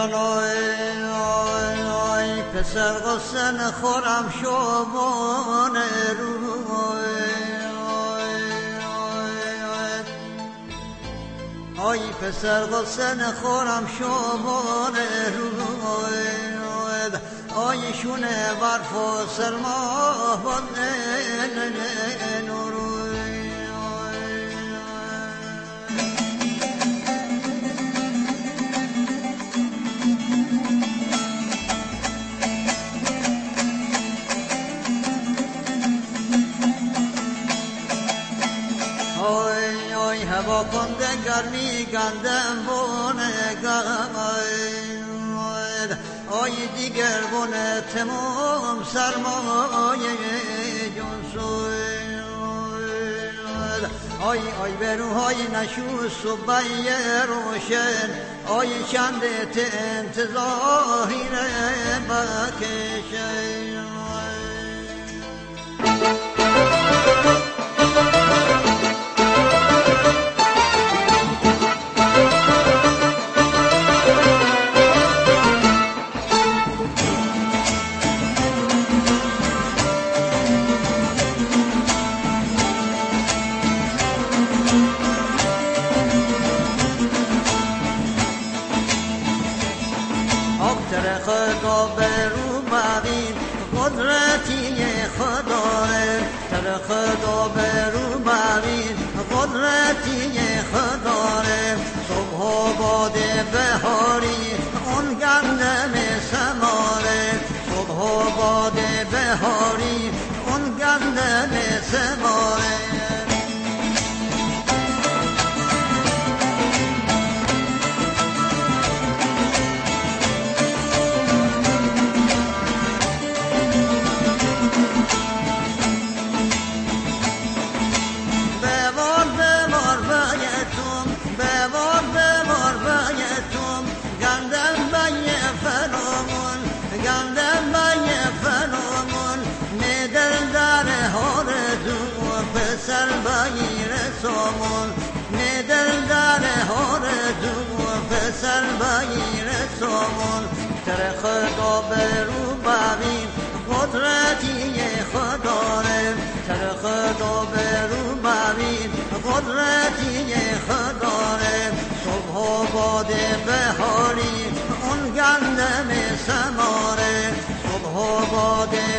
جان آی پسر قصه نخورم شبان روی آی پسر قصه نخورم شبان روی آی شونه برف و سرما باد نوروی آی هوا کنده گرمی گندم بونه آی دیگر بونه تمام سرمایه جنسوی آی بروهای نشوست و بی روشن آی چندت انتظاری بکشن خدا برو مبین قدرتی خداه تر خدا برو مبین قدرتی خداه صبح و باد بهاری اون گندم سماره صبح و باد بهاری اون گندم سماره پسر بگیر سامون ندل در هار دو پسر بگیر سامون تر خدا برو ببین قدرتی خداره تر خدا برو ببین قدرتی خداره صبح و باد بهاری اون گندم سماره صبح و باد